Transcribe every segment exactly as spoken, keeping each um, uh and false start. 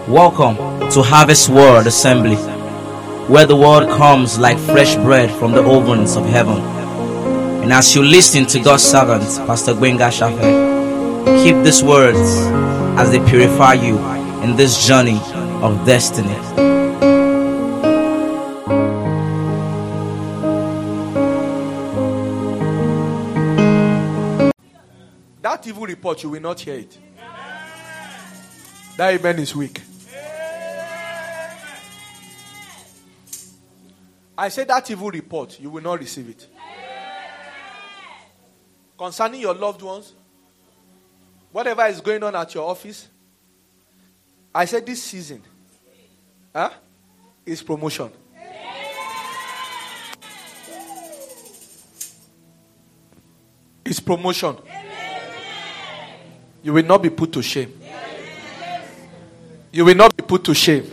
Welcome to Harvest World Assembly, where the word comes like fresh bread from the ovens of heaven. And as you listen to God's servant, Pastor Gbenga Shafe, keep these words as they purify you in this journey of destiny. That evil report, you will not hear it. That amen is weak. I said that evil report, you will not receive it. Concerning your loved ones, whatever is going on at your office, I said this season huh, is promotion. It's promotion. You will not be put to shame. You will not be put to shame.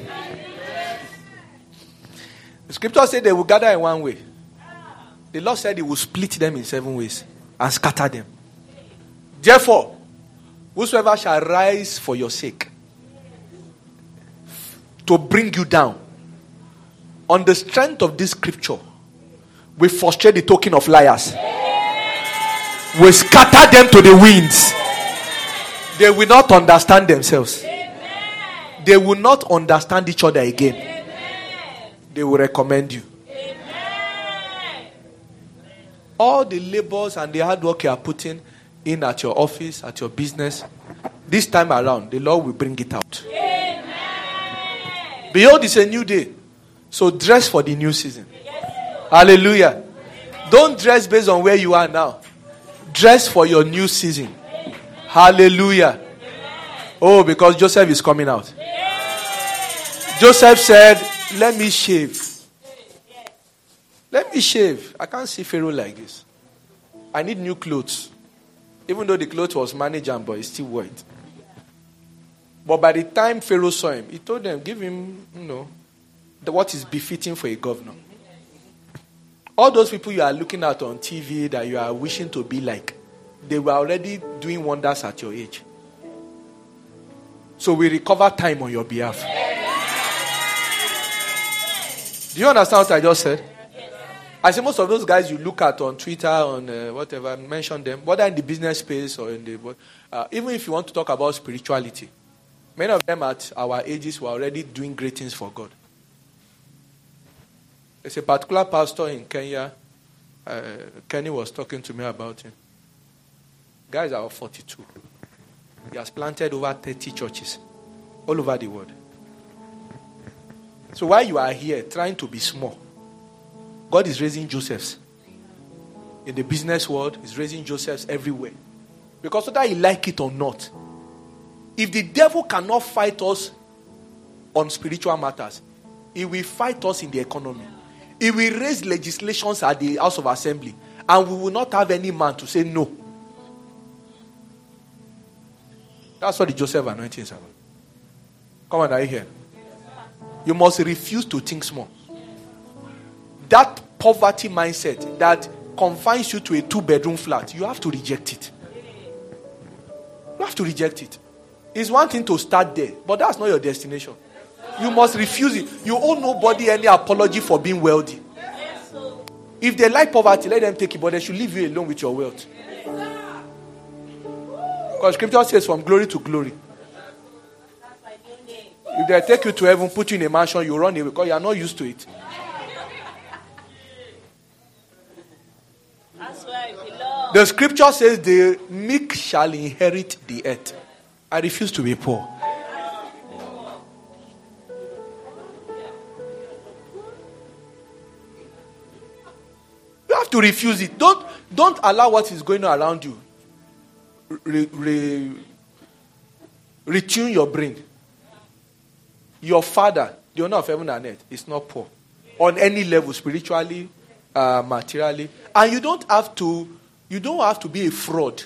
The scripture said they will gather in one way. The Lord said he will split them in seven ways and scatter them. Therefore, whosoever shall rise for your sake to bring you down, on the strength of this scripture, we frustrate the token of liars. We scatter them to the winds. They will not understand themselves. They will not understand each other again. They will recommend you. Amen. All the labors and the hard work you are putting in at your office, at your business, this time around, the Lord will bring it out. Amen. Behold, it's a new day. So dress for the new season. Yes. Hallelujah. Amen. Don't dress based on where you are now. Dress for your new season. Amen. Hallelujah. Amen. Oh, because Joseph is coming out. Yes. Joseph said, let me shave. Let me shave. I can't see Pharaoh like this. I need new clothes. Even though the clothes was managed and boy, he still wore it. But by the time Pharaoh saw him, he told them, give him, you know, the, what is befitting for a governor. All those people you are looking at on T V that you are wishing to be like, they were already doing wonders at your age. So we recover time on your behalf. Do you understand what I just said? Yes. I say most of those guys you look at on Twitter, on uh, whatever, mention them, whether in the business space or in the... Uh, even if you want to talk about spirituality, many of them at our ages were already doing great things for God. There's a particular pastor in Kenya. Uh, Kenny was talking to me about him. Guys are forty-two. He has planted over thirty churches all over the world. So while you are here trying to be small, God is raising Josephs. In the business world, He's raising Josephs everywhere. Because whether you like it or not, if the devil cannot fight us on spiritual matters, he will fight us in the economy. He will raise legislations at the House of Assembly, and we will not have any man to say no. That's what the Joseph anointing is about. Come on, are you here? You must refuse to think small. That poverty mindset that confines you to a two-bedroom flat, you have to reject it. You have to reject it. It's one thing to start there, but that's not your destination. You must refuse it. You owe nobody any apology for being wealthy. If they like poverty, let them take it, but they should leave you alone with your wealth. Because scripture says from glory to glory. If they take you to heaven, put you in a mansion, you run away because you are not used to it. That's where it belongs. The scripture says the meek shall inherit the earth. I refuse to be poor. You have to refuse it. Don't, don't allow what is going on around you re, re, retune your brain. Your father, the owner of heaven and earth, is not poor. On any level, spiritually, uh, materially. And you don't have to, you don't have to be a fraud.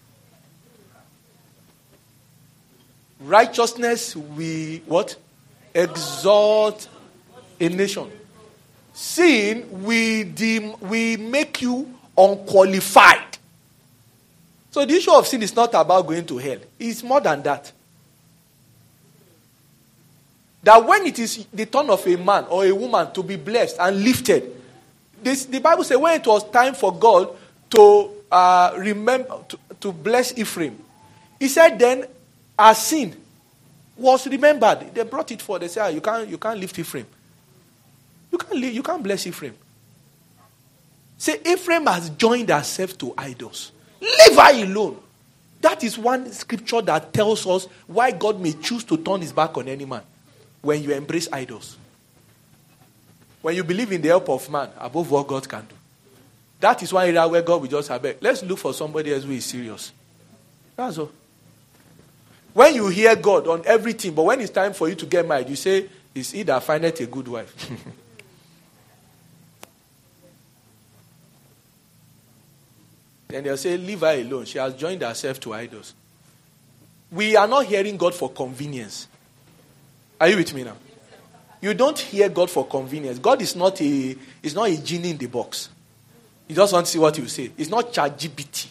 Righteousness, we, what? Exalt a nation. Sin, we deem, we make you unqualified. So the issue of sin is not about going to hell. It's more than that. That when it is the turn of a man or a woman to be blessed and lifted, this, the Bible says when it was time for God to uh, remember to, to bless Ephraim, he said then our sin was remembered. They brought it forward. They said, ah, you can't you can't lift Ephraim. You can't live, you can't bless Ephraim. Say Ephraim has joined herself to idols. Leave her alone. That is one scripture that tells us why God may choose to turn his back on any man. When you embrace idols. When you believe in the help of man above what God can do. That is one area where God will just have it. Let's look for somebody else who is serious. That's all. When you hear God on everything, but when it's time for you to get married, you say, it's he that findeth a good wife. Then they'll say, leave her alone. She has joined herself to idols. We are not hearing God for convenience. Are you with me now? You don't hear God for convenience. God is not a is not a genie in the box. You just want to see what you say. It's not ChatGPT.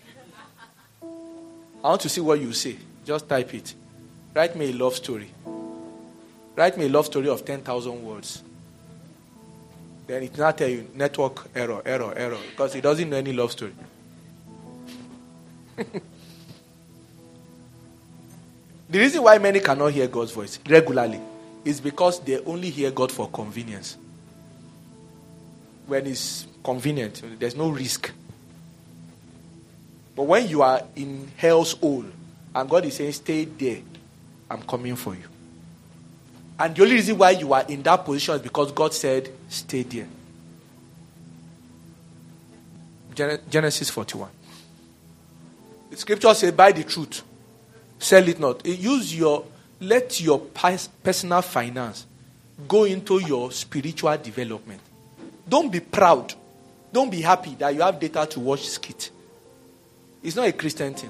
I want to see what you say. Just type it. Write me a love story. Write me a love story of ten thousand words. Then it will not tell you network error, error, error. Because it doesn't know any love story. The reason why many cannot hear God's voice regularly is because they only hear God for convenience. When it's convenient, there's no risk. But when you are in hell's hole and God is saying, stay there, I'm coming for you. And the only reason why you are in that position is because God said, stay there. Genesis forty-one. The scripture says, buy the truth. Sell it not. Use your, let your personal finance go into your spiritual development. Don't be proud. Don't be happy that you have data to watch skit. It's not a Christian thing.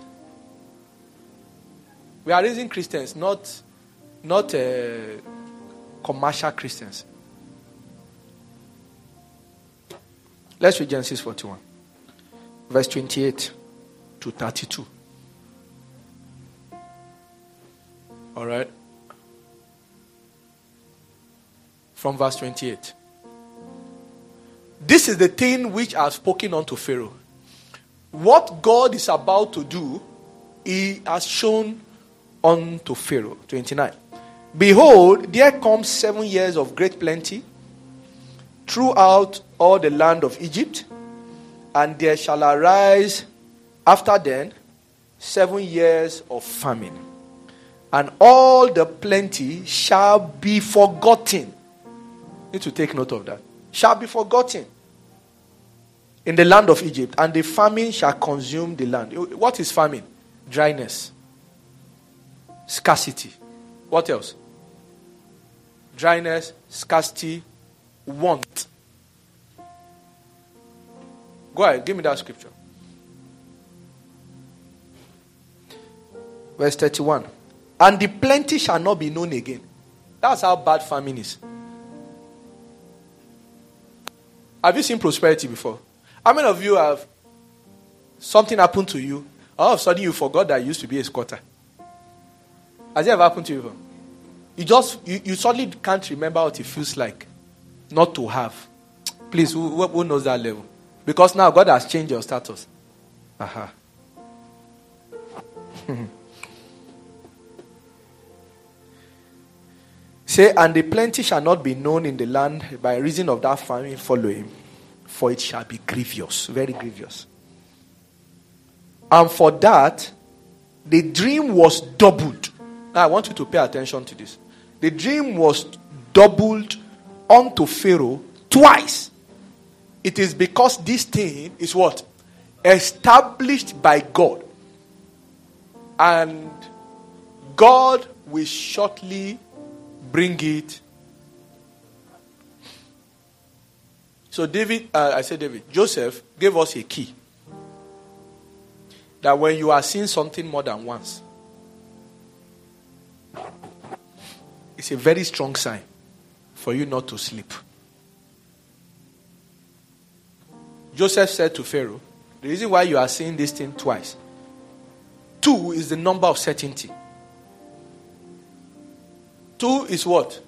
We are raising Christians, not, not uh, commercial Christians. Let's read Genesis forty-one. Verse twenty-eight to thirty-two. All right. From verse twenty-eight. This is the thing which I have spoken unto Pharaoh. What God is about to do, he has shown unto Pharaoh. twenty-nine. Behold, there comes seven years of great plenty throughout all the land of Egypt, and there shall arise after then seven years of famine. And all the plenty shall be forgotten. Need to take note of that. Shall be forgotten in the land of Egypt, and the famine shall consume the land. What is famine? Dryness. Scarcity. What else? Dryness, scarcity, want. Go ahead, give me that scripture. Verse thirty-one. And the plenty shall not be known again. That's how bad famine is. Have you seen prosperity before? How many of you have something happened to you, all of a sudden you forgot that you used to be a squatter? Has it ever happened to you before? You just, you, you suddenly can't remember what it feels like not to have. Please, who, who knows that level? Because now God has changed your status. Aha. Say, and the plenty shall not be known in the land by reason of that famine following, for it shall be grievous, very grievous. And for that, the dream was doubled. Now, I want you to pay attention to this. The dream was doubled unto Pharaoh twice. It is because this thing is what? Established by God. And God will shortly bring it. So David, uh, I said David, Joseph gave us a key. That when you are seeing something more than once, it's a very strong sign for you not to sleep. Joseph said to Pharaoh, the reason why you are seeing this thing twice, two is the number of certainty. Two is what?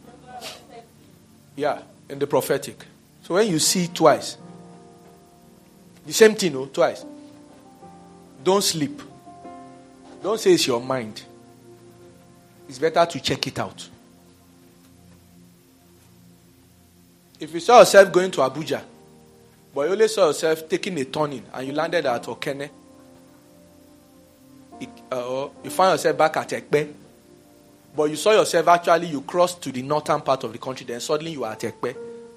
Yeah, in the prophetic. So when you see twice, the same thing, no, twice. Don't sleep. Don't say it's your mind. It's better to check it out. If you saw yourself going to Abuja, but you only saw yourself taking a turning and you landed at Okene, it, uh, you find yourself back at Ekpe, but you saw yourself actually, you crossed to the northern part of the country, then suddenly you are at Ekpe.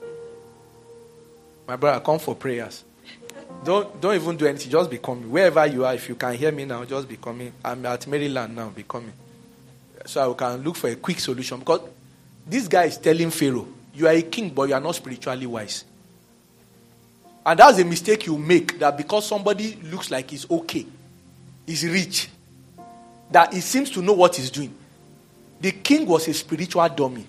My brother, come for prayers. Don't don't even do anything, just be coming. Wherever you are, if you can hear me now, just be coming. I'm at Maryland now, be coming. So I can look for a quick solution. Because this guy is telling Pharaoh, you are a king, but you are not spiritually wise. And that's a mistake you make, that because somebody looks like he's okay, he's rich, that he seems to know what he's doing. The king was a spiritual dummy.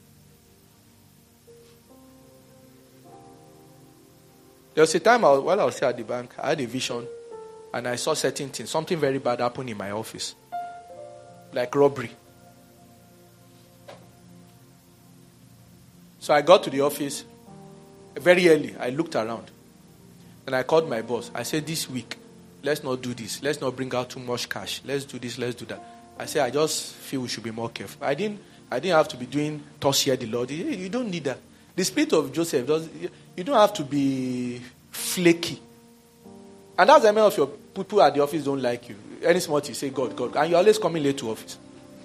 There was a time I was, while I was here at the bank, I had a vision and I saw certain things. Something very bad happened in my office. Like robbery. So I got to the office very early. I looked around. And I called my boss. I said, this week, let's not do this. Let's not bring out too much cash. Let's do this, let's do that. I said, I just feel we should be more careful. I didn't I didn't have to be doing thus here the Lord. You don't need that. The spirit of Joseph, does. You don't have to be flaky. And that's the many of your people at the office don't like you. Any small thing, you say, God, God. And you're always coming late to office.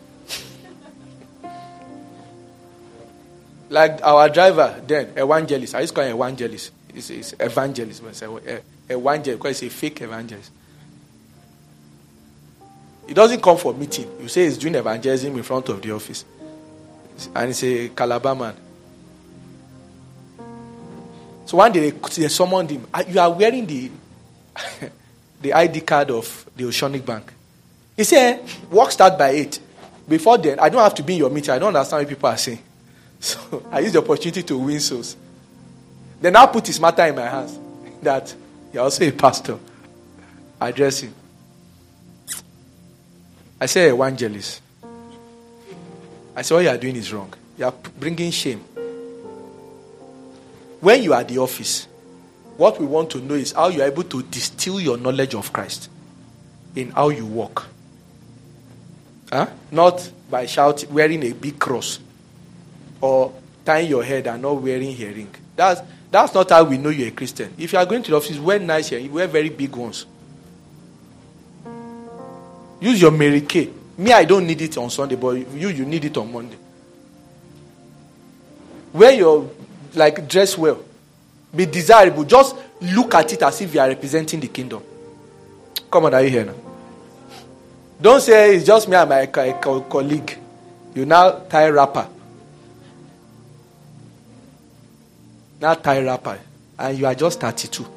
Like our driver then, evangelist. I used to call him evangelist. It's, it's evangelist. But it's a, evangelist, because it's a fake evangelist. He doesn't come for meeting. You say he's doing evangelism in front of the office. And he's a Calabar man. So one day they summoned him. You are wearing the the I D card of the Oceanic Bank. He said, work start by eight. Before then, I don't have to be in your meeting. I don't understand what people are saying. So I used the opportunity to win souls. Then I put his matter in my hands. That you're also a pastor. Address him. I say evangelist. I say what you are doing is wrong. You are bringing shame. When you are at the office, what we want to know is how you are able to distill your knowledge of Christ in how you walk. Huh? Not by shouting, wearing a big cross, or tying your head and not wearing hearing. That's that's not how we know you're a Christian. If you are going to the office, wear nice hair. You wear very big ones. Use your Mary Kay. Me, I don't need it on Sunday, but you, you need it on Monday. Wear your, like, dress well. Be desirable. Just look at it as if you are representing the kingdom. Come on, are you here now? Don't say it's just me and my co- co- colleague. You now tie wrapper. Now tie wrapper. And you are just thirty-two.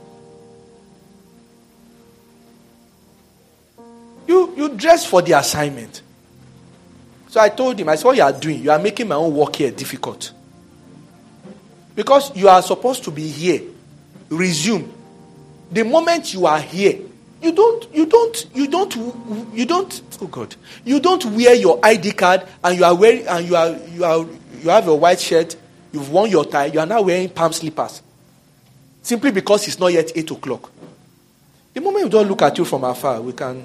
You, you dress for the assignment. So I told him, I said, what you are doing, you are making my own work here difficult. Because you are supposed to be here. Resume. The moment you are here, you don't, you don't, you don't, you don't, oh God, you don't wear your I D card and you are wearing, and you are, you are, you have a white shirt, you've worn your tie, you are now wearing palm slippers. Simply because it's not yet eight o'clock. The moment we don't look at you from afar, we can.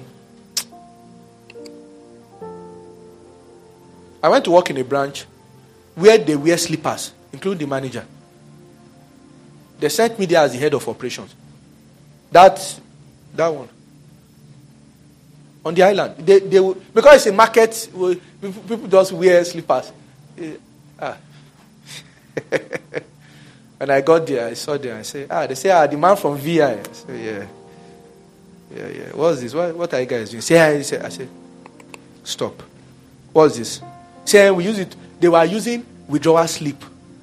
I went to work in a branch where they wear slippers, including the manager. They sent me there as the head of operations. That, that one. On the island. They, they, because it's a market, people just wear slippers. Ah. When I got there, I saw them. I said, ah, they say, ah, the man from V I. I said, yeah. Yeah, yeah. What's this? What, what are you guys doing? Say, I said, I said, stop. What's this? Say, we use it. They were using withdrawal slip.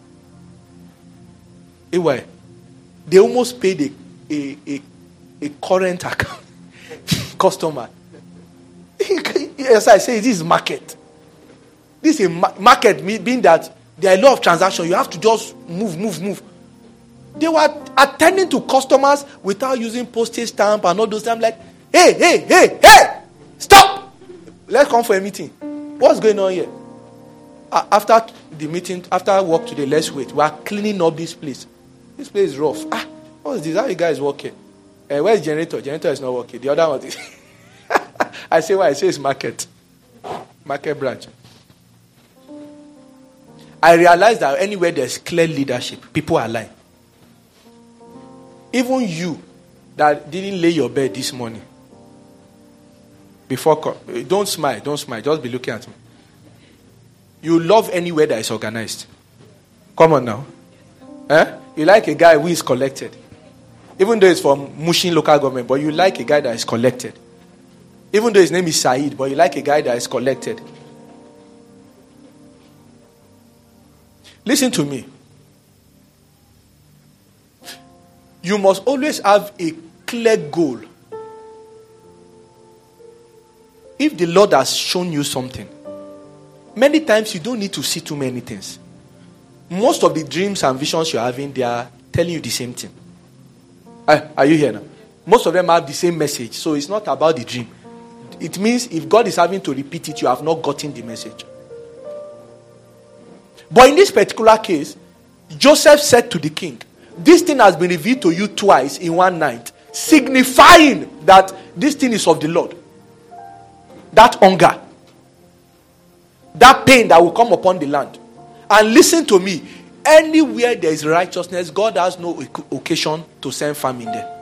Anyway, they almost paid a, a, a, a current account customer. Yes, I say, this is market. This is a ma- market, meaning that there are a lot of transactions. You have to just move, move, move. They were attending to customers without using postage stamp and all those things. I'm like, hey, hey, hey, hey, stop. Let's come for a meeting. What's going on here? after the meeting, after work today, let's wait. We are cleaning up this place. This place is rough. Ah, what is this? How you guys working? Uh, where's generator? Generator is not working. The other one is. I say why? I say it's market. Market branch. I realize that anywhere there's clear leadership, people are lying. Even you that didn't lay your bed this morning. Before, don't smile, don't smile. Just be looking at me. You love anywhere that is organized. Come on now. Eh? You like a guy who is collected. Even though it's from Mushin local government, but you like a guy that is collected. Even though his name is Said, but you like a guy that is collected. Listen to me. You must always have a clear goal. If the Lord has shown you something, many times you don't need to see too many things. Most of the dreams and visions you're having, they are telling you the same thing. Uh, are you here now? Most of them have the same message. So it's not about the dream. It means if God is having to repeat it, you have not gotten the message. But in this particular case, Joseph said to the king, this thing has been revealed to you twice in one night, signifying that this thing is of the Lord. That hunger, that pain that will come upon the land. And listen to me, anywhere there is righteousness, God has no occasion to send famine there.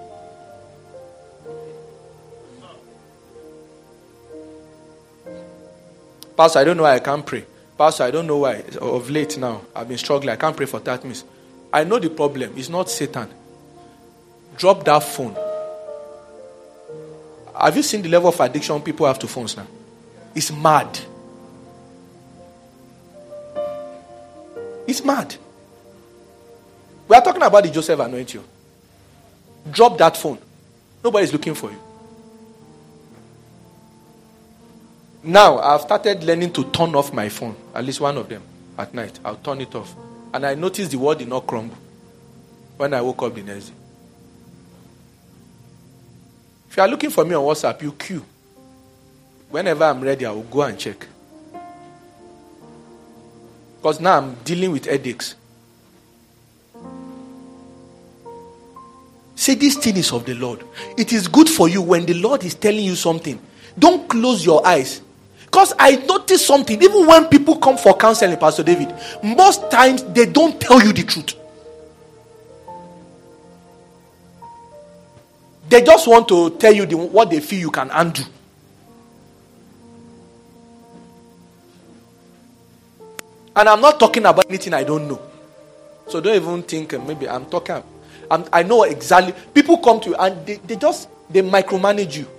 Pastor, I don't know why I can't pray. Pastor, I don't know why. Of late now, I've been struggling. I can't pray for that minutes. I know the problem. It's not Satan. Drop that phone. Have you seen the level of addiction people have to phones now? It's mad. It's mad. We are talking about the Joseph anointing. Drop that phone. Nobody's looking for you. Now, I've started learning to turn off my phone. At least one of them. At night. I'll turn it off. And I noticed the world did not crumble when I woke up the next day. If you are looking for me on WhatsApp, you queue. Whenever I'm ready, I will go and check. Because now I'm dealing with headaches. Say this thing is of the Lord. It is good for you when the Lord is telling you something. Don't close your eyes. Because I noticed something. Even when people come for counseling, Pastor David, most times they don't tell you the truth. They just want to tell you the, what they feel you can undo. And I'm not talking about anything I don't know. So don't even think uh, maybe I'm talking. I'm, I know exactly. People come to you and they, they just, they micromanage you.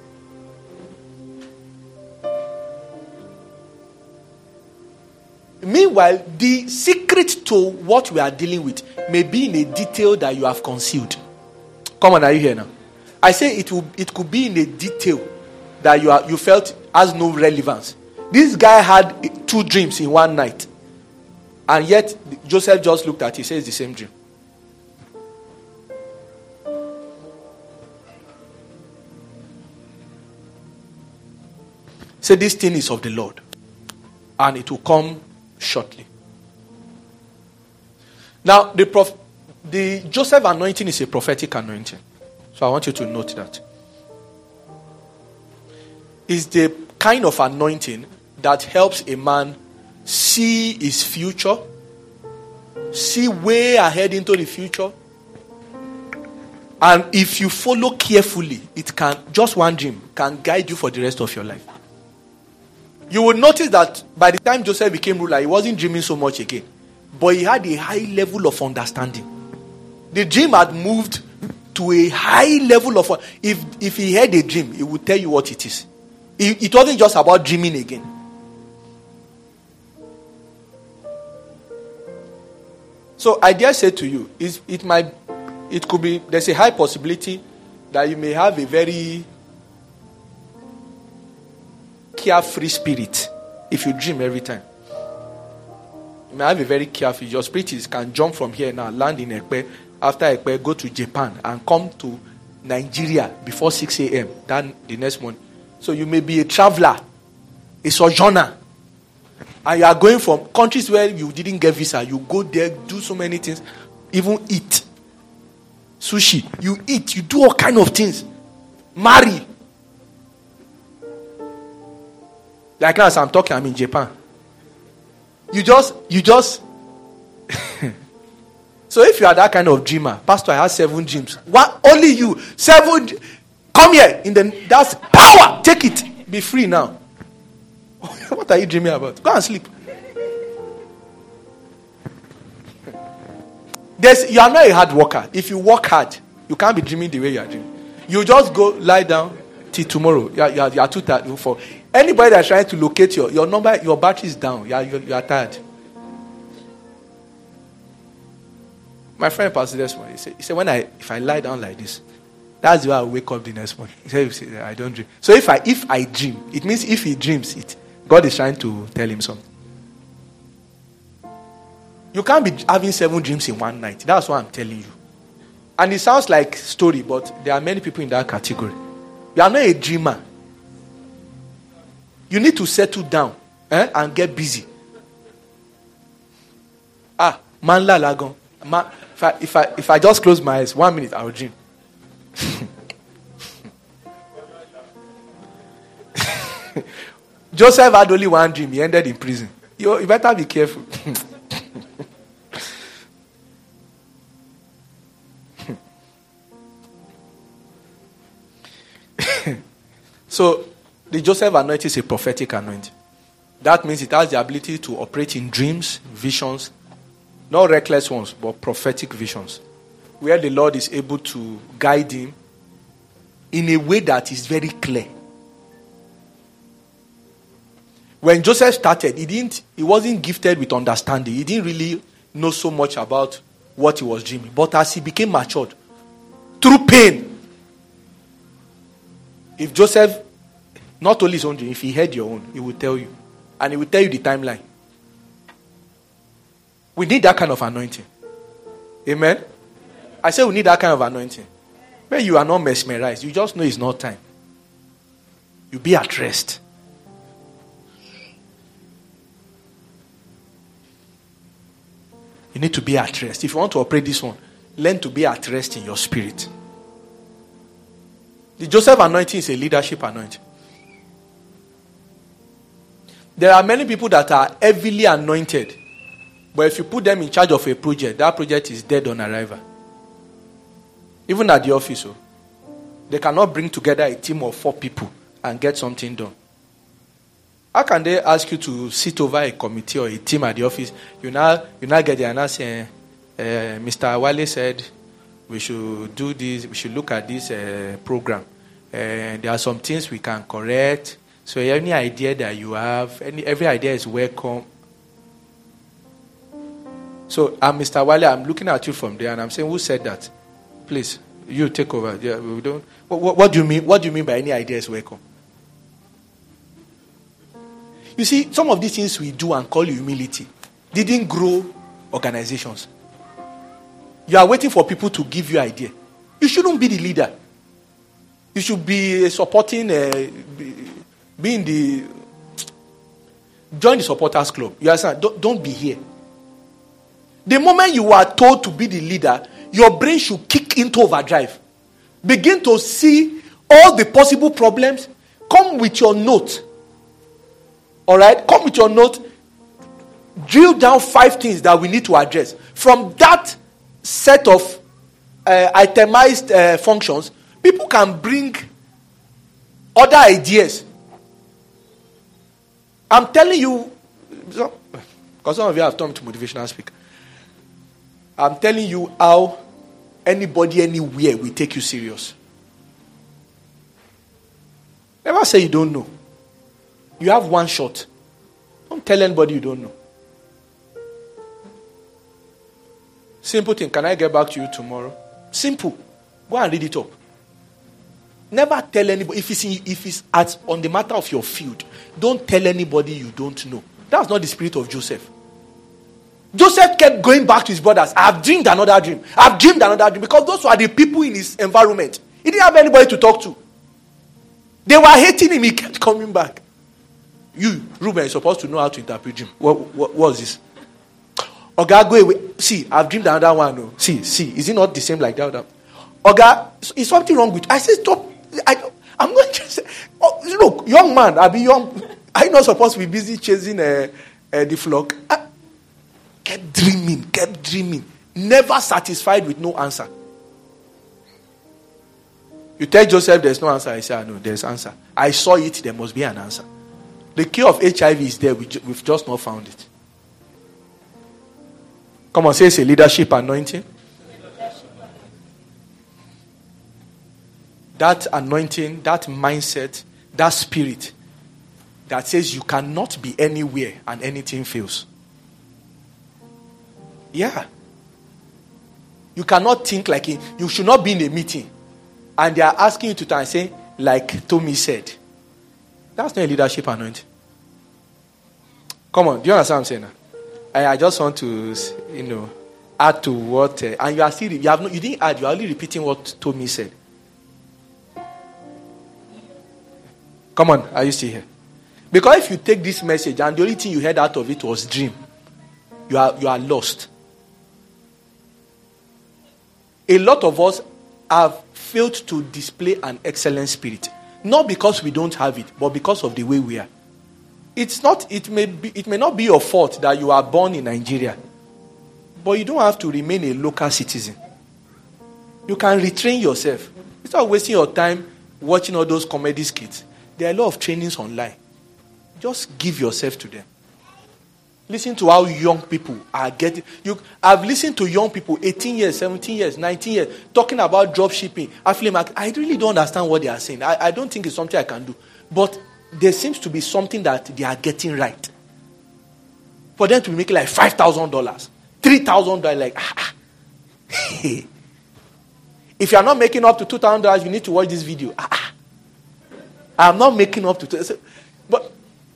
Meanwhile, the secret to what we are dealing with may be in a detail that you have concealed. Come on, are you here now? I say it will. It could be in a detail that you are, you felt has no relevance. This guy had two dreams in one night, and yet Joseph just looked at it. He says the same dream. Say this thing is of the Lord, and it will come shortly. Now, the prof- the Joseph anointing is a prophetic anointing. So I want you to note that. It's the kind of anointing that helps a man see his future, see way ahead into the future. And if you follow carefully, it can, just one dream, can guide you for the rest of your life. You will notice that by the time Joseph became ruler, he wasn't dreaming so much again. But he had a high level of understanding. The dream had moved to a high level of... If, if he had a dream, he would tell you what it is. It, it wasn't just about dreaming again. So I dare say to you, is it might, it could be, there's a high possibility that you may have a very carefree spirit if you dream every time. You may have a very carefree, your spirit is, can jump from here now, land in Ekpe, after Ekpe, go to Japan and come to Nigeria before six a.m. then the next morning. So you may be a traveler, a sojourner. And you are going from countries where you didn't get visa. You go there, do so many things. Even eat. Sushi. You eat. You do all kind of things. Marry. Like now as I'm talking, I'm in Japan. You just, you just. So if you are that kind of dreamer, Pastor, I have seven dreams. What? Only you. Seven. Come here. In the that's power. Take it. Be free now. What are you dreaming about? Go and sleep. There's, you are not a hard worker. If you work hard, you can't be dreaming the way you are dreaming. You just go lie down till tomorrow. You are, you are, you are too tired for anybody that's trying to locate your your number. Your battery is down. You are, you, you are tired. My friend Pastor this morning, he said, he said, when I if I lie down like this, that's why I wake up the next morning. He said, I don't dream. So if I if I dream, it means if he dreams it, God is trying to tell him something. You can't be having seven dreams in one night. That's what I'm telling you. And it sounds like story, but there are many people in that category. You are not a dreamer. You need to settle down eh, and get busy. Ah, man la lagon. Man, if I, if I if I just close my eyes, one minute I will dream. Joseph had only one dream. He ended in prison. You, you better be careful. So, the Joseph anointing is a prophetic anointing. That means it has the ability to operate in dreams, visions, not reckless ones, but prophetic visions, where the Lord is able to guide him in a way that is very clear. When Joseph started, he didn't, he wasn't gifted with understanding. He didn't really know so much about what he was dreaming. But as he became matured, through pain, if Joseph, not only his own dream, if he heard your own, he will tell you. And he will tell you the timeline. We need that kind of anointing. Amen? I say we need that kind of anointing. Where you are not mesmerized. You just know it's not time. You be at rest. You need to be at rest. If you want to operate this one, learn to be at rest in your spirit. The Joseph anointing is a leadership anointing. There are many people that are heavily anointed. But if you put them in charge of a project, that project is dead on arrival. Even at the office, oh, they cannot bring together a team of four people and get something done. How can they ask you to sit over a committee or a team at the office? You now, you now get there and now say, uh, Mister Wale said, we should do this, we should look at this uh, program. And uh, there are some things we can correct. So any idea that you have, any every idea is welcome. So I'm Mister Wale, I'm looking at you from there and I'm saying, who said that? Please, you take over. Yeah, we don't. What, what, what do you mean? What do you mean by any idea is welcome? You see, some of these things we do and call humility didn't grow organizations. You are waiting for people to give you idea. You shouldn't be the leader. You should be supporting, uh, be, be in the, join the supporters club. You understand? Don't, don't be here. The moment you are told to be the leader, your brain should kick into overdrive. Begin to see all the possible problems. Come with your note. All right? Come with your note. Drill down five things that we need to address. From that set of uh, itemized uh, functions, people can bring other ideas. I'm telling you, because some of you have turned to motivational speaker. I'm telling you how anybody anywhere will take you serious. Never say you don't know. You have one shot. Don't tell anybody you don't know. Simple thing. Can I get back to you tomorrow? Simple. Go and read it up. Never tell anybody. If it's, in, if it's at, on the matter of your field, don't tell anybody you don't know. That's not the spirit of Joseph. Joseph kept going back to his brothers. I've dreamed another dream. I've dreamed another dream. Because those were the people in his environment. He didn't have anybody to talk to. They were hating him. He kept coming back. You, Ruben, you're supposed to know how to interpret dream. What, what, what is this? Oga, go away. See, I've dreamed another one. No. See, see, is it not the same like that? Other? Oga, is something wrong with you? I said, stop. I, I'm not just. Oh, look, young man, I'll be young. Are you not supposed to be busy chasing uh, uh, the flock? I kept dreaming, kept dreaming. Never satisfied with no answer. You tell Joseph there's no answer. I say, I know, there's answer. I saw it, there must be an answer. The cure of H I V is there. We ju- we've just not found it. Come on, say it's a leadership anointing. That anointing, that mindset, that spirit that says you cannot be anywhere and anything fails. Yeah. You cannot think like it. You should not be in a meeting and they are asking you to turn and say, like Tommy said. That's not a leadership anointing. Come on, do you understand what I'm saying now? I, I just want to, you know, add to what, uh, and you are still, you have no, you didn't add, you are only repeating what Tommy said. Come on, are you still here? Because if you take this message and the only thing you heard out of it was dream, you are you are lost. A lot of us have failed to display an excellent spirit, not because we don't have it, but because of the way we are. It's not. It may be. It may not be your fault that you are born in Nigeria, but you don't have to remain a local citizen. You can retrain yourself. Instead of wasting your time watching all those comedy skits, there are a lot of trainings online. Just give yourself to them. Listen to how young people are getting. You, I've listened to young people, eighteen years, seventeen years, nineteen years, talking about drop shipping, affiliate market. I really don't understand what they are saying. I, I don't think it's something I can do, but there seems to be something that they are getting right. For them to be making like five thousand dollars, three thousand dollars, like, ah. If you are not making up to two thousand dollars, you need to watch this video. Ah. I'm not making up to two thousand dollars. But,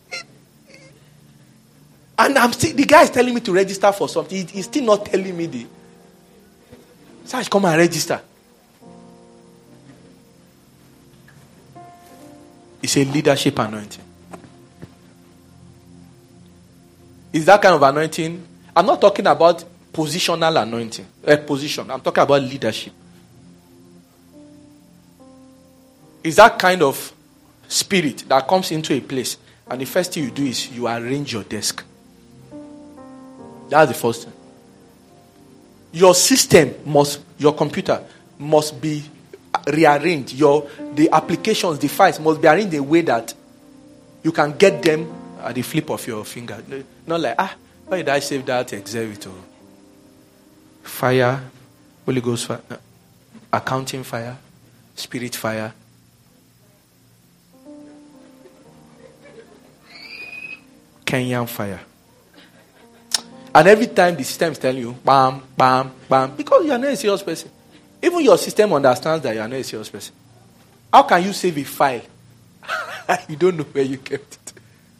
and I'm still, the guy is telling me to register for something. He, he's still not telling me the. So I should come and register. It's a leadership anointing. It's that kind of anointing. I'm not talking about positional anointing. Uh, position. I'm talking about leadership. It's that kind of spirit that comes into a place, and the first thing you do is you arrange your desk. That's the first thing. Your system must, your computer must be rearranged. Your the applications, the files must be arranged in a way that you can get them at the flip of your finger. Not like, ah, why did I save that Excel? Fire, Holy Ghost fire, accounting fire, spirit fire. Kenyan fire. And every time the system is telling you, bam, bam, bam, because you are not a serious person. Even your system understands that you are not a serious person. How can you save a file? You don't know where you kept it.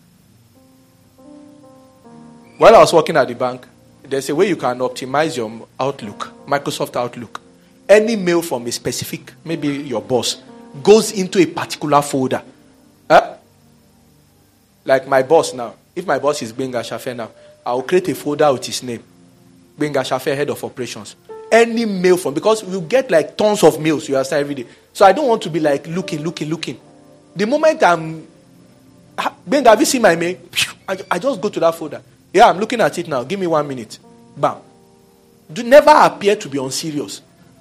While I was working at the bank, there's a way you can optimize your Outlook, Microsoft Outlook. Any mail from a specific, maybe your boss, goes into a particular folder. Huh? Like my boss now. If my boss is Gbenga Shafe now, I will create a folder with his name. Gbenga Shafe, head of operations. Any mail from, because you get like tons of mails you answer every day. So I don't want to be like looking, looking, looking. The moment I'm, Gbenga, have you seen my mail? I, I just go to that folder. Yeah, I'm looking at it now. Give me one minute. Bam. Do never appear to be unserious.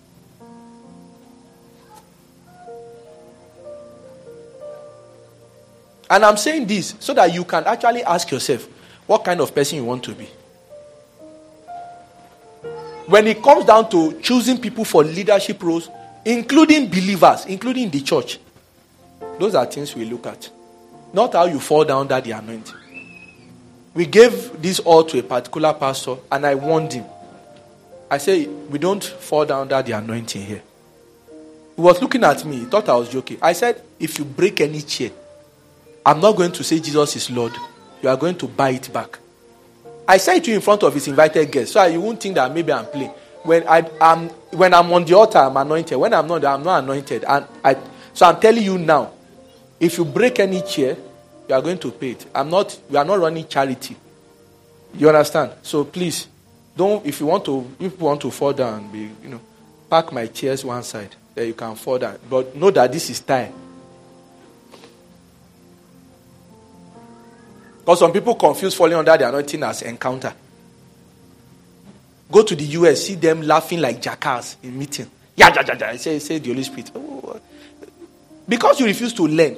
And I'm saying this so that you can actually ask yourself what kind of person you want to be. When it comes down to choosing people for leadership roles, including believers, including the church, those are things we look at. Not how you fall down under the anointing. We gave this all to a particular pastor, and I warned him. I said, we don't fall down under the anointing here. He was looking at me. He thought I was joking. I said, if you break any chair, I'm not going to say Jesus is Lord. You are going to buy it back. I said it to you in front of his invited guests, so you won't think that maybe I'm playing. When I am, when I'm on the altar, I'm anointed. When I'm not, I'm not anointed. And I, so I'm telling you now, if you break any chair, You are going to pay it. I'm not, we are not running charity. You understand? So please, don't, if you want to, if you want to fall down, be, you know, park my chairs one side. There you can fall down. But know that this is time. Because some people confuse falling under the anointing as encounter. Go to the U S, see them laughing like jackals in meeting. Yeah, yeah, yeah, yeah. Say, say the Holy Spirit. Oh. Because you refuse to learn.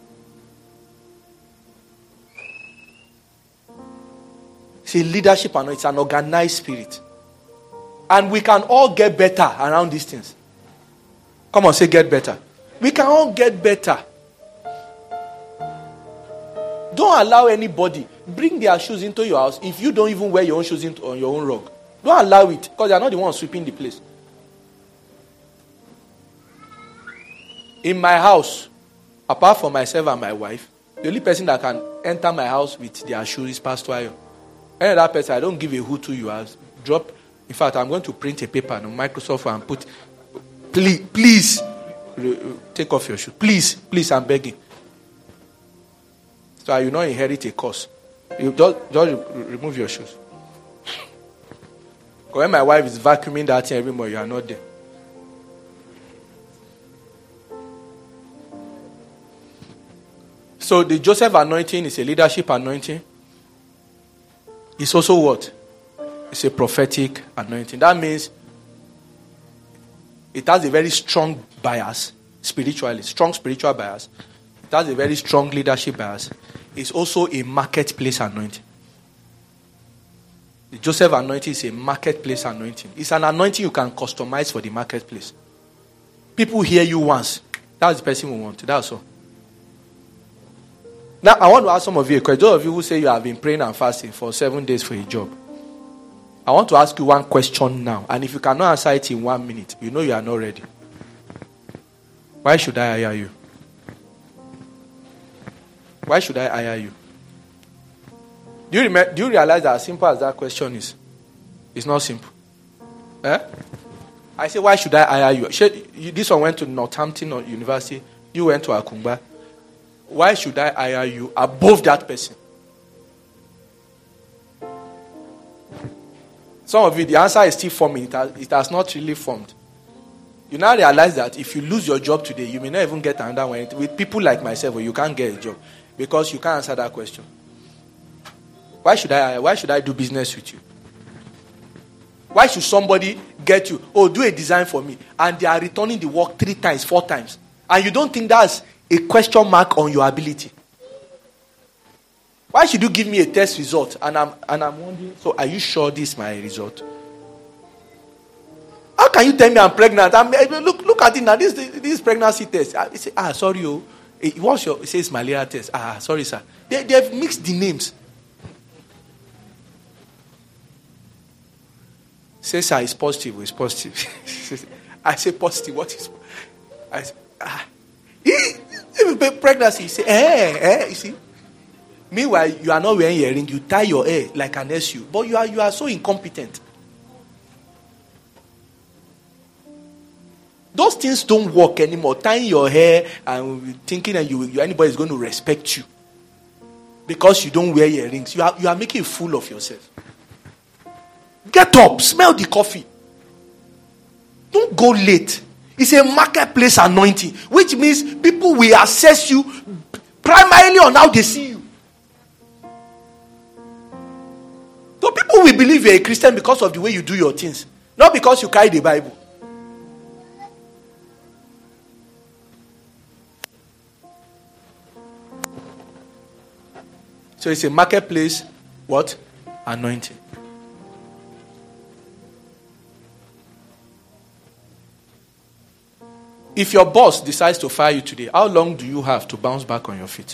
See, leadership and it's an organized spirit. And we can all get better around these things. Come on, say get better. We can all get better. Don't allow anybody bring their shoes into your house if you don't even wear your own shoes into, on your own rug. Don't allow it because they are not the ones sweeping the place. In my house, apart from myself and my wife, the only person that can enter my house with their shoes is Pastor Ayo. Any other person, I don't give a hoot to you. I'll drop. In fact, I'm going to print a paper on Microsoft and put, please, please, take off your shoes. Please, please, I'm begging. So you not inherit a curse. You just, just remove your shoes. Because when my wife is vacuuming that thing every morning, you are not there. So the Joseph anointing is a leadership anointing. It's also what? It's a prophetic anointing. That means it has a very strong bias spiritually, strong spiritual bias. It has a very strong leadership bias. It's also a marketplace anointing. The Joseph anointing is a marketplace anointing. It's an anointing you can customize for the marketplace. People hear you once. That's the person we want. That's all. Now, I want to ask some of you a question. Those of you who say you have been praying and fasting for seven days for a job. I want to ask you one question now. And if you cannot answer it in one minute, you know you are not ready. Why should I hire you? Why should I hire you? Do you, remember, do you realize that as simple as that question is? It's not simple. Eh? I say, why should I hire you? This one went to Northampton University. You went to Akungba. Why should I hire you above that person? Some of you, the answer is still forming. It has, it has not really formed. You now realize that if you lose your job today, you may not even get another one. With people like myself, you can't get a job because you can't answer that question. Why should I? Why should I do business with you? Why should somebody get you? Oh, do a design for me, and they are returning the work three times, four times, and you don't think that's a question mark on your ability? Why should you give me a test result? And I'm and I'm wondering, so are you sure this is my result? How can you tell me I'm pregnant? I'm, look, look at it now. This this pregnancy test. I say, ah, sorry, oh, what's your? It says malaria test. Ah, sorry, sir. They they've mixed the names. Say, sir, it's positive. It's positive. I say positive. What is? I say, ah, pregnancy. You say, eh, eh. You see. Meanwhile, you are not wearing earring. You tie your hair like an S U, but you are you are so incompetent. Those things don't work anymore. Tying your hair and thinking that you, you anybody is going to respect you because you don't wear earrings. You are you are making a fool of yourself. Get up, smell the coffee. Don't go late. It's a marketplace anointing, which means people will assess you primarily on how they see you. So people will believe you're a Christian because of the way you do your things, not because you carry the Bible. So it's a marketplace, what? Anointing. If your boss decides to fire you today, how long do you have to bounce back on your feet?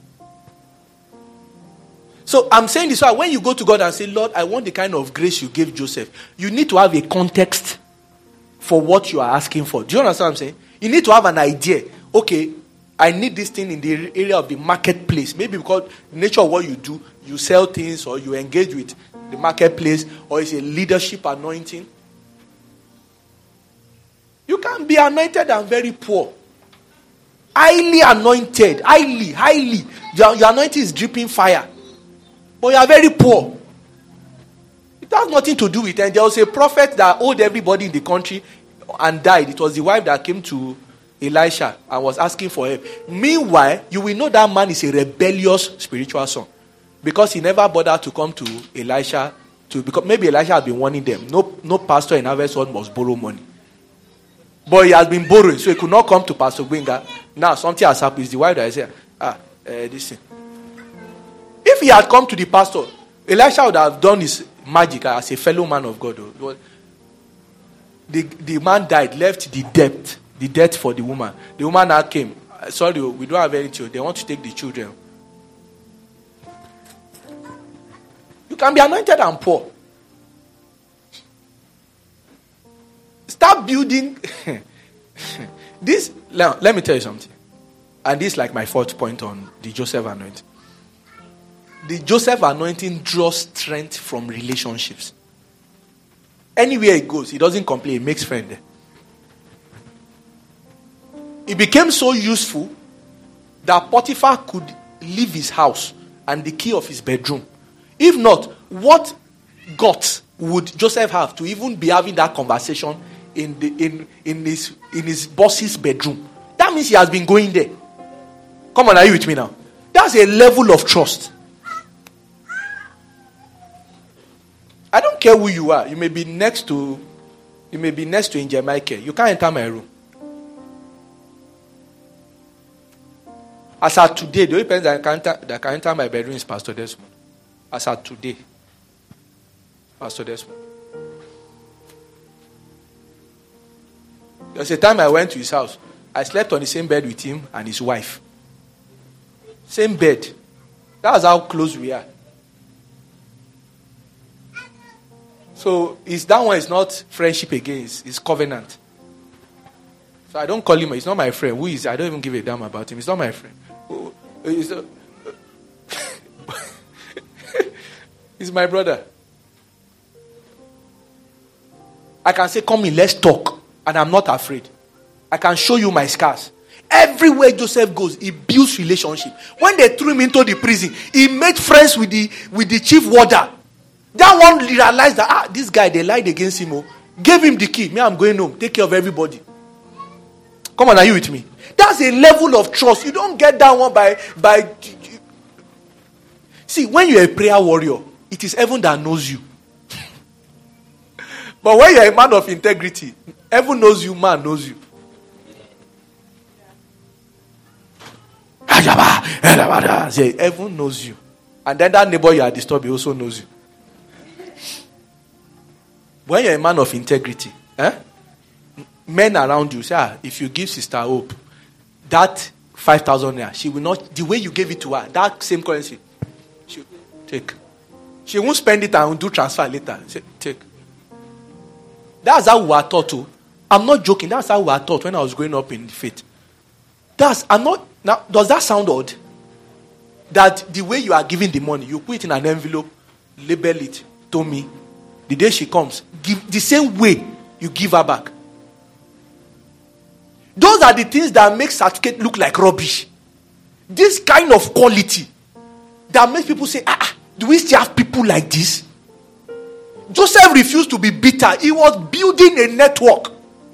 So I'm saying this, so when you go to God and say, Lord, I want the kind of grace you gave Joseph, you need to have a context for what you are asking for. Do you understand what I'm saying? You need to have an idea. Okay, I need this thing in the area of the marketplace. Maybe because the nature of what you do, you sell things or you engage with the marketplace, or it's a leadership anointing. You can be anointed and very poor. Highly anointed. Highly, highly. Your, your anointing is dripping fire. But you are very poor. It has nothing to do with it. And there was a prophet that owed everybody in the country and died. It was the wife that came to Elisha and was asking for help. Meanwhile, you will know that man is a rebellious spiritual son. Because he never bothered to come to Elisha. To, because maybe Elisha had been warning them. No, no pastor in Harvest World must borrow money. But he has been borrowing, so he could not come to Pastor Gbenga. Now, something has happened. It's the wife that I said, ah, uh, this thing. If he had come to the pastor, Elisha would have done his magic as a fellow man of God. The, the man died, left the debt, the debt for the woman. The woman now came. Sorry, we don't have any children. They want to take the children. You can be anointed and poor. Start building. This, let, let me tell you something. And this is like my fourth point on the Joseph anointing. The Joseph anointing draws strength from relationships. Anywhere he goes, he doesn't complain, he makes friends there. It became so useful that Potiphar could leave his house and the key of his bedroom. If not, what guts would Joseph have to even be having that conversation in the in, in his in his boss's bedroom? That means he has been going there. Come on, are you with me now? That's a level of trust. I don't care who you are. You may be next to you may be next to in Jamaica. You can't enter my room. As at today, the only person that can enter, that can enter my bedroom is Pastor Desmond. As at today. Pastor Desmond. There's a time I went to his house. I slept on the same bed with him and his wife. Same bed. That's how close we are. So is that one is not friendship again, it's, it's covenant. So I don't call him, he's not my friend. Who is I don't even give a damn about him. He's not my friend. Oh, he's, uh, he's my brother. I can say, come in, let's talk. And I'm not afraid. I can show you my scars. Everywhere Joseph goes, he builds relationship. When they threw him into the prison, he made friends with the with the chief warder. That one realized that, ah, this guy, they lied against him. Oh, gave him the key. Me, I'm going home. Take care of everybody. Come on, are you with me? That's a level of trust. You don't get that one by... by. See, when you're a prayer warrior, it is heaven that knows you. But when you're a man of integrity, heaven knows you, man knows you. Say, heaven knows you. And then that neighbor you are disturbing also knows you. When you're a man of integrity, eh? Men around you say, ah, if you give Sister Hope that five thousand naira, she will not, the way you gave it to her, that same currency, she will take. She won't spend it and do transfer later. Say, take. That's how we are taught to. I'm not joking. That's how we are taught when I was growing up in the faith. That's, I'm not, now, does that sound odd? That the way you are giving the money, you put it in an envelope, label it, to me. The day she comes, give the same way you give her back. Those are the things that make certificate look like rubbish. This kind of quality that makes people say, ah, do we still have people like this? Joseph refused to be bitter. He was building a network.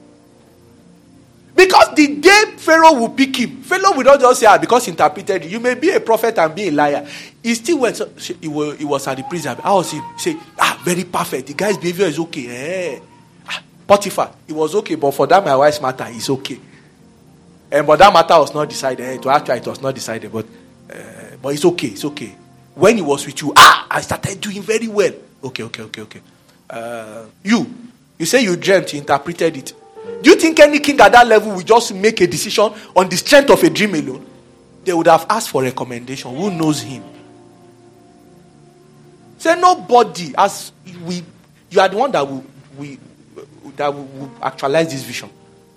Because the day Pharaoh will pick him, Pharaoh will not just say, ah, because he interpreted, you may be a prophet and be a liar. He still went, he was, he was at the prison. How was he? He said, ah, very perfect. The guy's behavior is okay. Eh. Ah, Potiphar, it was okay, but for that my wife's matter, it's okay. And but that matter was not decided. To actually, it was not decided, but uh, but it's okay, it's okay. When he was with you, ah, I started doing very well. Okay, okay, okay, okay. Uh, you, you say you dreamt, you interpreted it. Do you think any king at that level will just make a decision on the strength of a dream alone? They would have asked for recommendation. Who knows him? Say nobody. As we, you are the one that will we that will, will actualize this vision.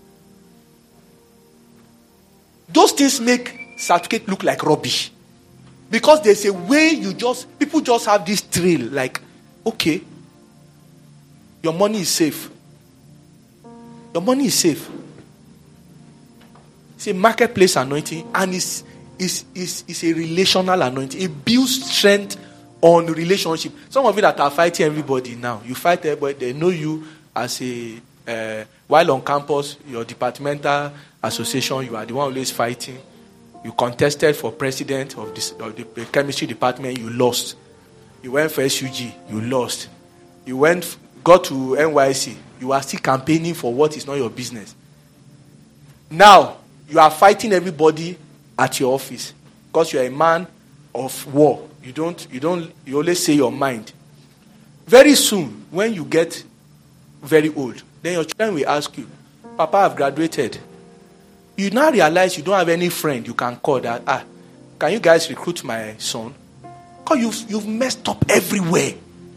Those things make certificate look like rubbish, because there's a way you just people just have this thrill. Like, okay, your money is safe. Your money is safe. It's a marketplace anointing, and it's, it's, it's, it's a relational anointing. It builds strength on relationship. Some of you that are fighting everybody now, you fight everybody, they know you as a, uh, while on campus, your departmental association, you are the one always fighting. You contested for president of, this, of the chemistry department, you lost. You went for S U G, you lost. You went, got to N Y C, you are still campaigning for what is not your business. Now, you are fighting everybody at your office because you are a man of war. You don't, you don't, you always say your mind. Very soon, when you get very old, then your children will ask you, Papa, I've graduated. You now realize you don't have any friend you can call that, ah, can you guys recruit my son? Because you've, you've messed up everywhere.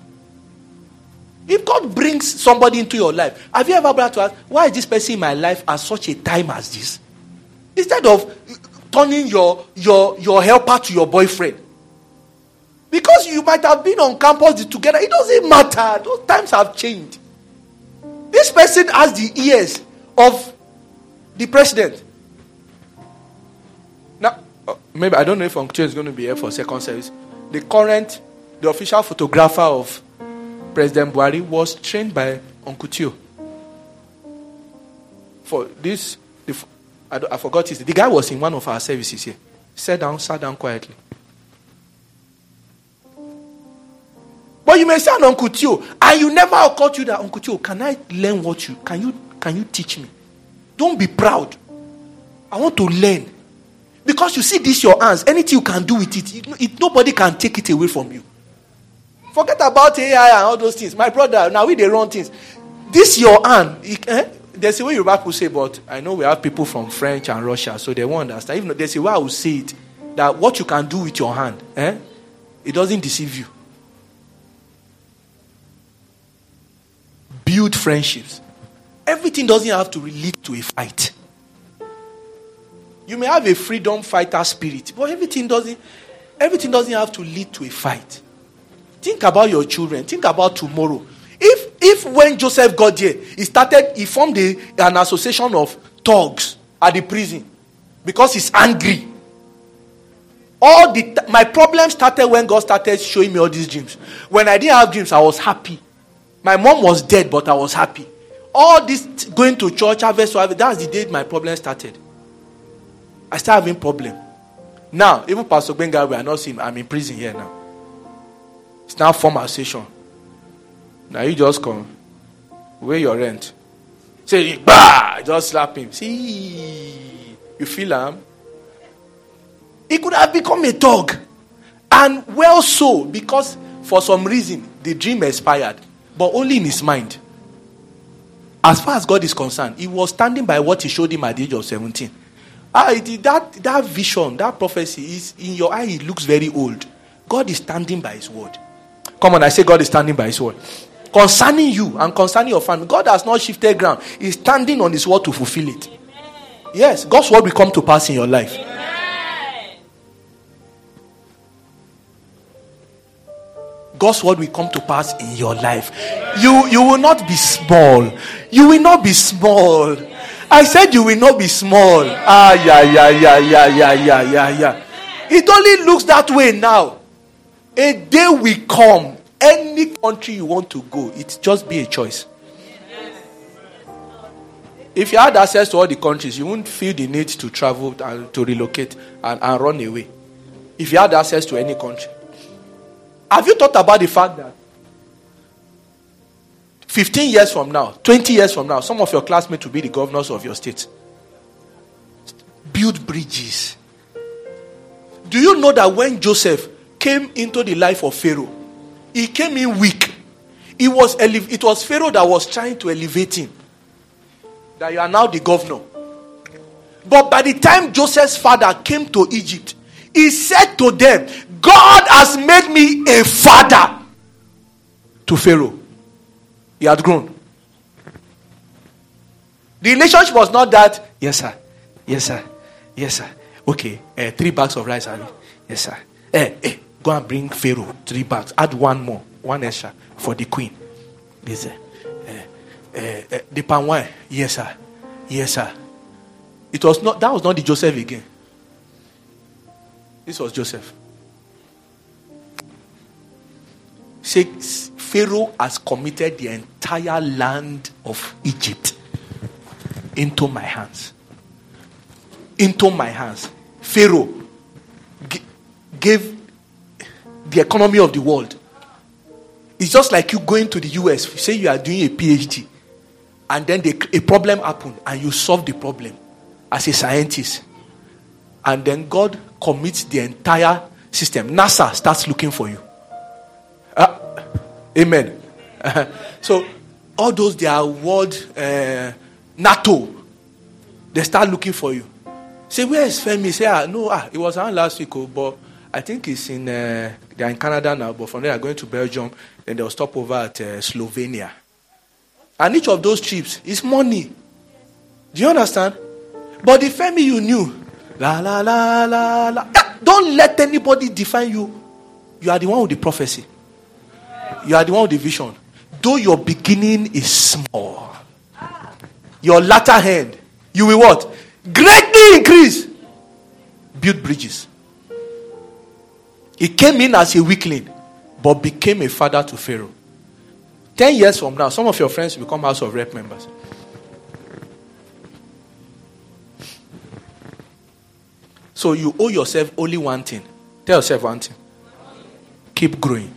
If God brings somebody into your life, have you ever brought to ask, why is this person in my life at such a time as this? Instead of turning your, your, your helper to your boyfriend. Because you might have been on campus together. It doesn't matter. Those times have changed. This person has the ears of the president. Now, maybe I don't know if Uncle is going to be here for second service. The current, the official photographer of President Buhari was trained by Uncle Tio. For this, the, I, I forgot his. The guy was in one of our services here. Sat down, sat down quietly. But you may say an Uncle Tio, and you never occurred to you that, Uncle Tio, can I learn what you can you can you teach me? Don't be proud. I want to learn. Because you see this your hands, anything you can do with it, it, it nobody can take it away from you. Forget about A I and all those things. My brother, now we they run things. This your hand, it, eh? There's a way Yoruba people say, but I know we have people from French and Russia, so they won't understand. Even there's a way I will say it, that what you can do with your hand, eh? It doesn't deceive you. Build friendships. Everything doesn't have to lead to a fight. You may have a freedom fighter spirit, but everything doesn't everything doesn't have to lead to a fight. Think about your children. Think about tomorrow. If if when Joseph got here, he started, he formed a, an association of thugs at the prison because he's angry. All the my problem started when God started showing me all these dreams. When I didn't have dreams, I was happy. My mom was dead, but I was happy. All this going to church, harvest, that's the day my problem started. I started having problem. Now, even Pastor Benga, we are not seeing him. I'm in prison here now. It's now formal session. Now you just come. Where your rent? Say, bah! Just slap him. See, you feel him? He could have become a dog. And well so, because for some reason, the dream expired. But only in his mind. As far as God is concerned, he was standing by what he showed him at the age of seventeen. Ah, it, that, that vision, that prophecy, is in your eye, it looks very old. God is standing by his word. Come on, I say God is standing by his word. Concerning you and concerning your family, God has not shifted ground. He's standing on his word to fulfill it. Amen. Yes, God's word will come to pass in your life. Amen. God's word will come to pass in your life. You, you will not be small. You will not be small. I said you will not be small. Ah, yeah, yeah, yeah, yeah, yeah, yeah, yeah, yeah. It only looks that way now. A day will come. Any country you want to go, it just be a choice. If you had access to all the countries, you wouldn't feel the need to travel and to relocate and, and run away. If you had access to any country. Have you thought about the fact that fifteen years from now, twenty years from now, some of your classmates will be the governors of your state? Build bridges. Do you know that when Joseph came into the life of Pharaoh, he came in weak. It was, ele- it was Pharaoh that was trying to elevate him. That you are now the governor. But by the time Joseph's father came to Egypt, he said to them, God has made me a father to Pharaoh. He had grown. The relationship was not that, yes sir, yes sir, yes sir. Okay, uh, three bags of rice, Harry. Yes sir. Eh, eh, go and bring Pharaoh three bags. Add one more, one extra for the queen. Yes sir. Uh, uh, uh, the palm wine, yes sir, yes sir. It was not, that was not the Joseph again. This was Joseph. Say, Pharaoh has committed the entire land of Egypt into my hands. Into my hands. Pharaoh g- gave the economy of the world. It's just like you going to the U S. Say you are doing a PhD, and then the, a problem happened, and you solve the problem as a scientist. And then God commits the entire system. NASA starts looking for you. Uh, amen. Uh, so, all those, they are world, uh, NATO, they start looking for you. Say, where is Femi? Say, ah, no, ah, it was on last week, oh, but I think it's in, uh, they are in Canada now, but from there, they are going to Belgium, then they'll stop over at uh, Slovenia. And each of those trips is money. Do you understand? But the Femi you knew, la, la, la, la, la. Don't let anybody define you. You are the one with the prophecy. You are the one with the vision. Though your beginning is small, your latter hand, you will what? Greatly increase. Build bridges. He came in as a weakling, but became a father to Pharaoh. Ten years from now, some of your friends will become House of Rep members. So you owe yourself only one thing. Tell yourself one thing. Keep growing.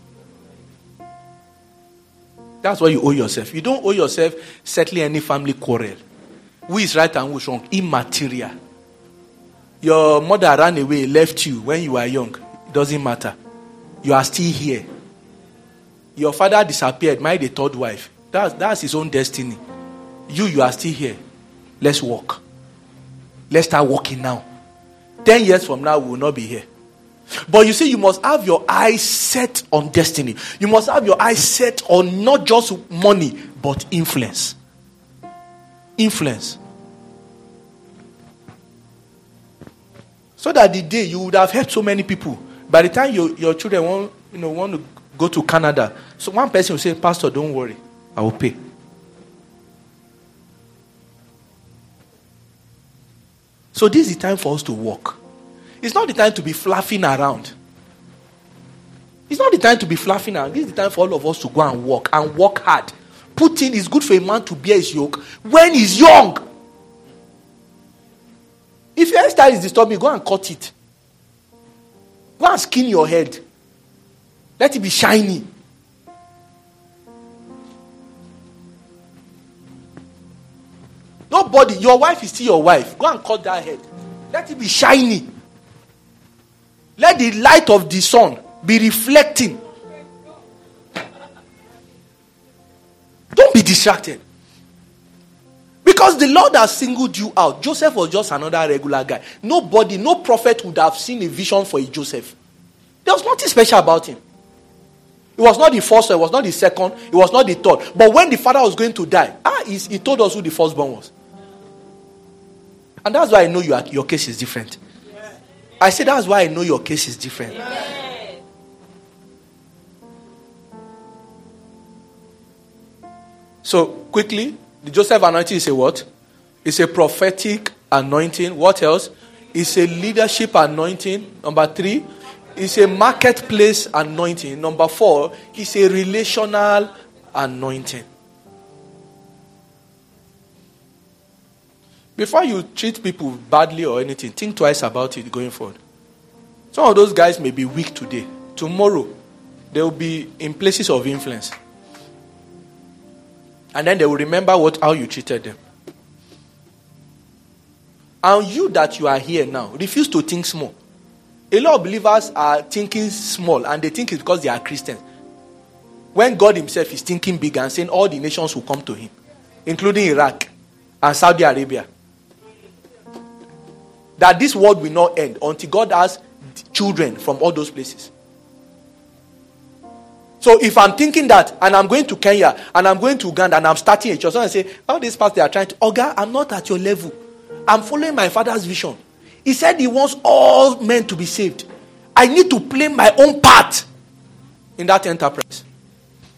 That's what you owe yourself. You don't owe yourself settling any family quarrel. Who is right and who is wrong? Immaterial. Your mother ran away, left you when you were young. It doesn't matter. You are still here. Your father disappeared, married a third wife. That's, that's his own destiny. You, you are still here. Let's walk. Let's start walking now. Ten years from now, we will not be here. But you see, you must have your eyes set on destiny. You must have your eyes set on not just money, but influence. Influence. So that the day you would have helped so many people. By the time you, your children want, you know, want to go to Canada, so one person will say, Pastor, don't worry, I will pay. So this is the time for us to walk. It's not the time to be fluffing around. It's not the time to be fluffing around. This is the time for all of us to go and walk and work hard. Put in, it's good for a man to bear his yoke when he's young. If your hairstyle is disturbing, go and cut it. Go and skin your head. Let it be shiny. Nobody, your wife is still your wife. Go and cut that head. Let it be shiny. Let the light of the sun be reflecting. Don't be distracted. Because the Lord has singled you out. Joseph was just another regular guy. Nobody, no prophet would have seen a vision for a Joseph. There was nothing special about him. It was not the first one, it was not the second, it was not the third. But when the father was going to die, ah, he, he told us who the firstborn was. And that's why I know you are, your case is different. I say that's why I know your case is different. So, quickly, the Joseph anointing is a what? It's a prophetic anointing. What else? It's a leadership anointing. Number three, it's a marketplace anointing. Number four, it's a relational anointing. Before you treat people badly or anything, think twice about it going forward. Some of those guys may be weak today. Tomorrow, they will be in places of influence. And then they will remember what how you treated them. And you that you are here now, refuse to think small. A lot of believers are thinking small and they think it's because they are Christians. When God himself is thinking big and saying all the nations will come to him, including Iraq and Saudi Arabia. That this world will not end until God has children from all those places. So if I'm thinking that, and I'm going to Kenya, and I'm going to Uganda, and I'm starting a church, and I say, all these pastors are trying to, oh God, I'm not at your level. I'm following my father's vision. He said he wants all men to be saved. I need to play my own part in that enterprise.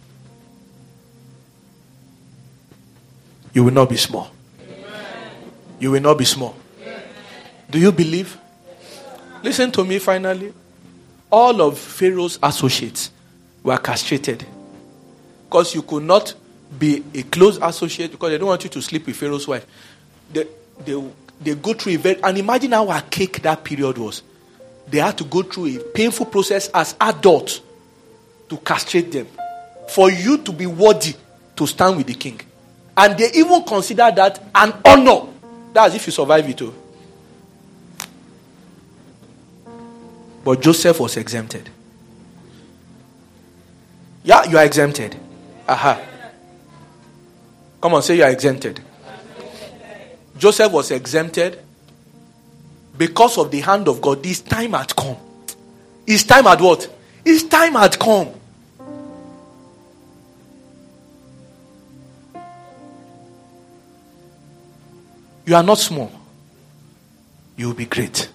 You will not be small. You will not be small. Do you believe? Listen to me finally. All of Pharaoh's associates were castrated. Because you could not be a close associate because they don't want you to sleep with Pharaoh's wife. They, they, they go through a very... And imagine how archaic that period was. They had to go through a painful process as adults to castrate them. For you to be worthy to stand with the king. And they even consider that an honor. That's if you survive it too. But Joseph was exempted. Yeah, you are exempted. Aha. Come on, say you are exempted. Joseph was exempted because of the hand of God. His time had come. His time had what? His time had come. You are not small. You will be great.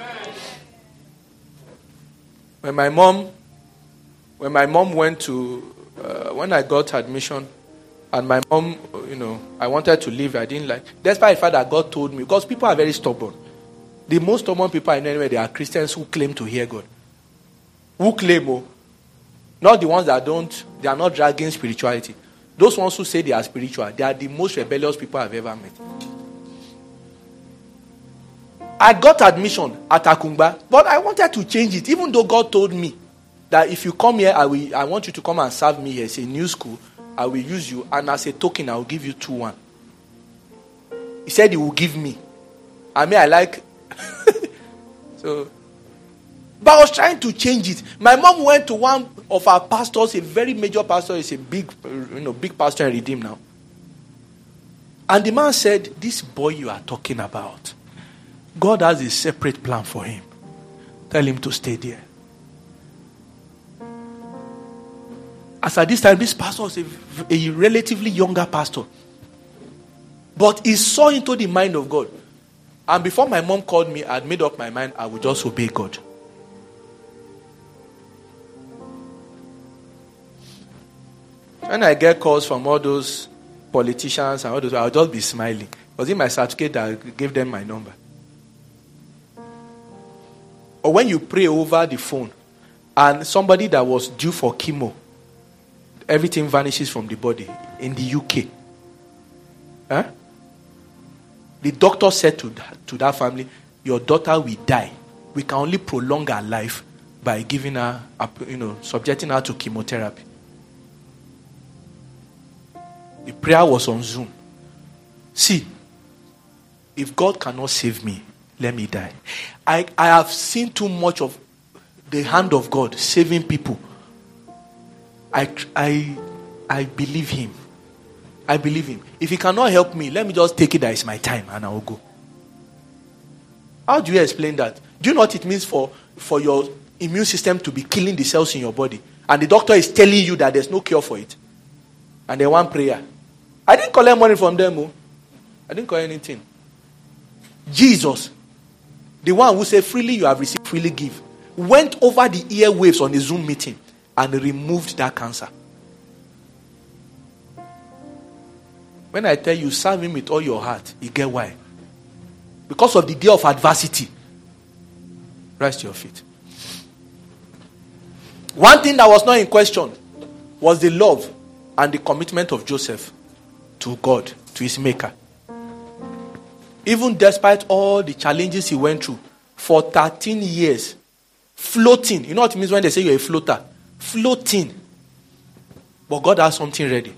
When my mom, when my mom went to, uh, when I got admission, and my mom, you know, I wanted to leave, I didn't like. Despite the fact that God told me, because people are very stubborn. The most stubborn people I know anyway, they are Christians who claim to hear God. Who claim, oh, not the ones that don't, they are not dragging spirituality. Those ones who say they are spiritual, they are the most rebellious people I've ever met. I got admission at Akungba, but I wanted to change it, even though God told me that if you come here, I will. I want you to come and serve me here. It's a new school. I will use you, and as a token, I will give you two one. He said he will give me. I mean, I like. so, but I was trying to change it. My mom went to one of our pastors, a very major pastor. He's a big, you know, big pastor in Redeem now. And the man said, "This boy you are talking about, God has a separate plan for him. Tell him to stay there." As at this time, this pastor was a, a relatively younger pastor. But he saw into the mind of God. And before my mom called me, I had made up my mind I would just obey God. When I get calls from all those politicians and all those, I'll just be smiling. It was in my certificate that I gave them my number. Or when you pray over the phone and somebody that was due for chemo, everything vanishes from the body in the U K. Huh? The doctor said to that, to that family, your daughter will die. We can only prolong her life by giving her, you know, subjecting her to chemotherapy. The prayer was on Zoom. See, if God cannot save me, let me die. I, I have seen too much of the hand of God saving people. I, I, I believe him. I believe him. If he cannot help me, let me just take it that it's my time and I will go. How do you explain that? Do you know what it means for, for your immune system to be killing the cells in your body? And the doctor is telling you that there's no cure for it. And they want prayer. I didn't collect money from them. Oh. I didn't collect anything. Jesus, the one who said freely you have received, freely give, went over the airwaves on a Zoom meeting and removed that cancer. When I tell you, serve him with all your heart, you get why. Because of the day of adversity. Rise to your feet. One thing that was not in question was the love and the commitment of Joseph to God, to his maker. Even despite all the challenges he went through, for thirteen years, floating. You know what it means when they say you're a floater? Floating. But God has something ready.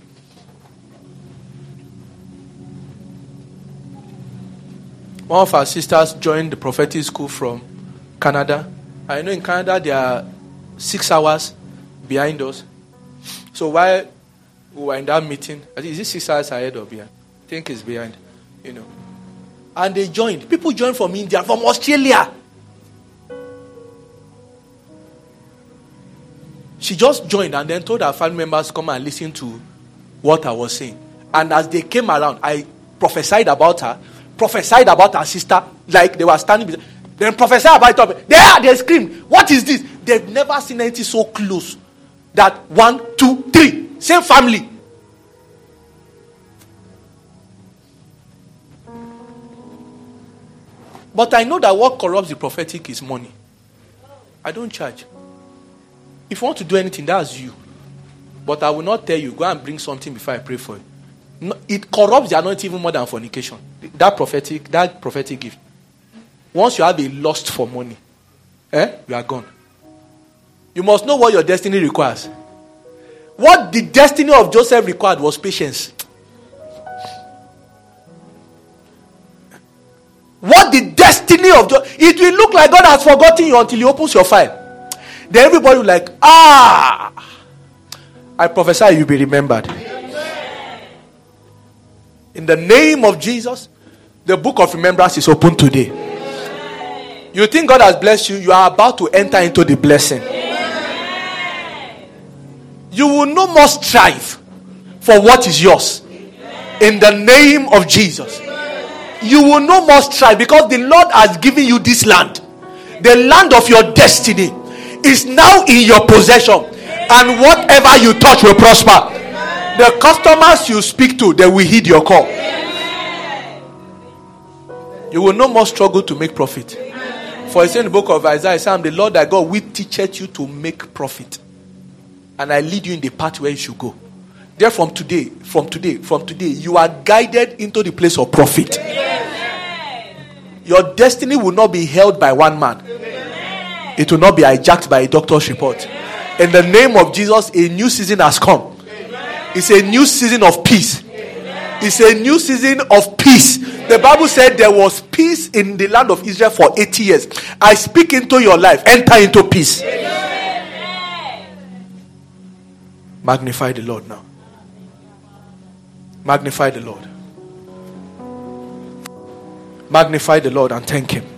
One of our sisters joined the prophetic school from Canada. I know in Canada they are six hours behind us. So while we were in that meeting, I think is it six hours ahead or behind? I think it's behind. You know. And they joined. People joined from India, from Australia. She just joined and then told her family members to come and listen to what I was saying. And as they came around, I prophesied about her, prophesied about her sister, like they were standing beside, then prophesied about it. There, they screamed, what is this? They've never seen anything so close. That one, two, three, same family. But I know that what corrupts the prophetic is money. I don't charge. If you want to do anything, that's you. But I will not tell you, go and bring something before I pray for you. No, it corrupts the anointing even more than fornication. That prophetic, that prophetic gift. Once you have a lust for money, eh, you are gone. You must know what your destiny requires. What the destiny of Joseph required was patience. What the destiny of Joseph, it will look like God has forgotten you until he opens your file. Then everybody will like, ah, I prophesy you'll be remembered. In the name of Jesus, the book of remembrance is open today. You think God has blessed you, you are about to enter into the blessing. You will no more strive for what is yours. In the name of Jesus. You will no more strive because the Lord has given you this land. The land of your destiny is now in your possession. And whatever you touch will prosper. The customers you speak to, they will heed your call. You will no more struggle to make profit. For it's in the book of Isaiah, I am the Lord thy God will teacheth you to make profit. And I lead you in the path where you should go. There from today, from today, from today, you are guided into the place of profit. Your destiny will not be held by one man. It will not be hijacked by a doctor's report. In the name of Jesus, a new season has come. It's a new season of peace. It's a new season of peace. The Bible said there was peace in the land of Israel for eighty years. I speak into your life. Enter into peace. Magnify the Lord now. Magnify the Lord. Magnify the Lord and thank him.